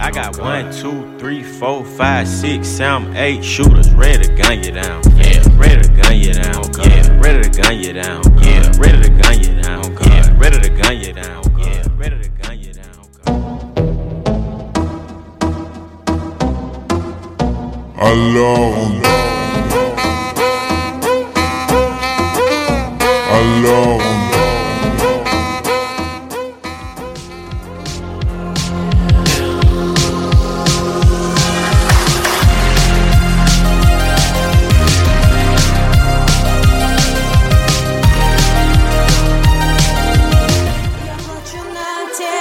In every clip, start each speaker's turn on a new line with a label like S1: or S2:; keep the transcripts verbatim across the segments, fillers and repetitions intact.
S1: I got one, two, three, four, five, six, seven, eight shooters ready to gun you down. Yeah, ready to gun you down. Yeah, ready to gun you down. Yeah, ready to gun you down. Yeah, ready to gun you down. Yeah, ready to gun you down.
S2: Alone, alone.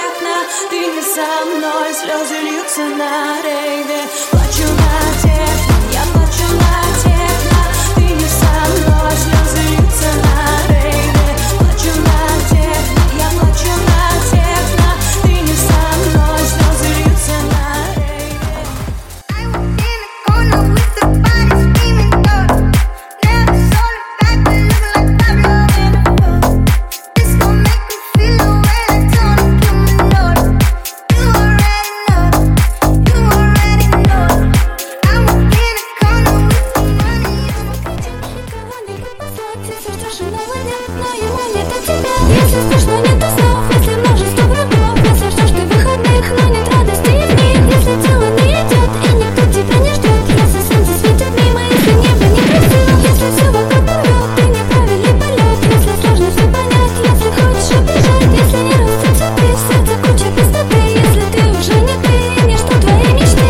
S3: Ты не со мной, слезы льются на рейве. Плачу на тех.